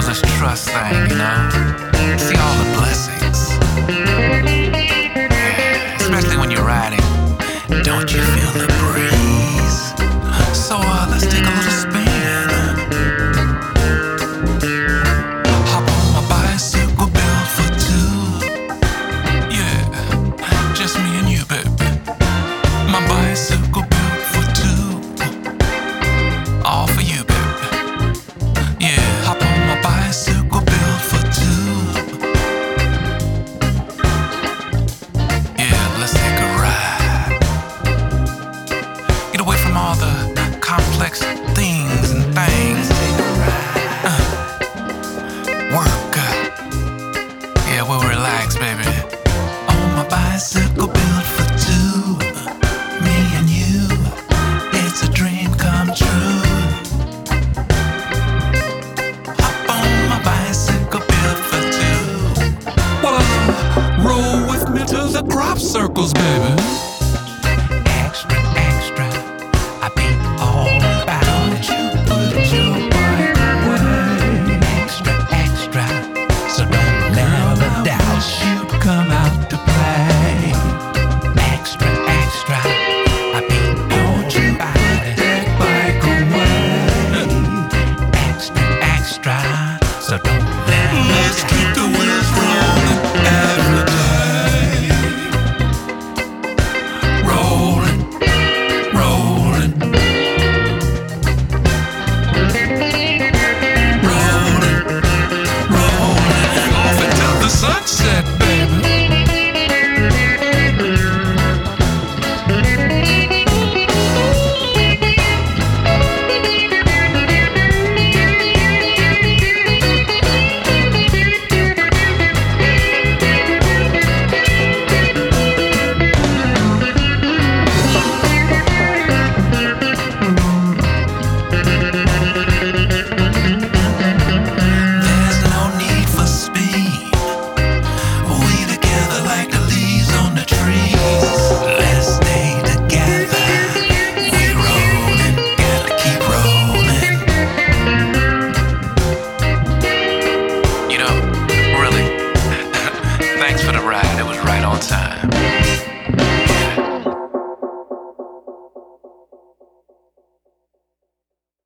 was this trust thing, you know? See all the blessings. Yeah, especially when you're riding. Don't you feel the breeze? So let's take a little spin. Hop on my bicycle built for two. Yeah, just me and you, baby. My bicycle built for two. All for you, baby. Yeah, hop on my bicycle built for two. Yeah, let's take a ride. Get away from all the complex things and things. Take a ride. Work. Yeah, we'll relax, baby. On my bicycle built for two. Me and you. It's a dream come true. Hop on my bicycle built for two. Well, roll with me to the crop circles, baby. Extra, extra, I be all about you. Put your bike away. Extra, extra, so don't never doubt you'd come out to play. Extra, extra, I be all about it. That bike away. Extra, extra, so don't never doubt.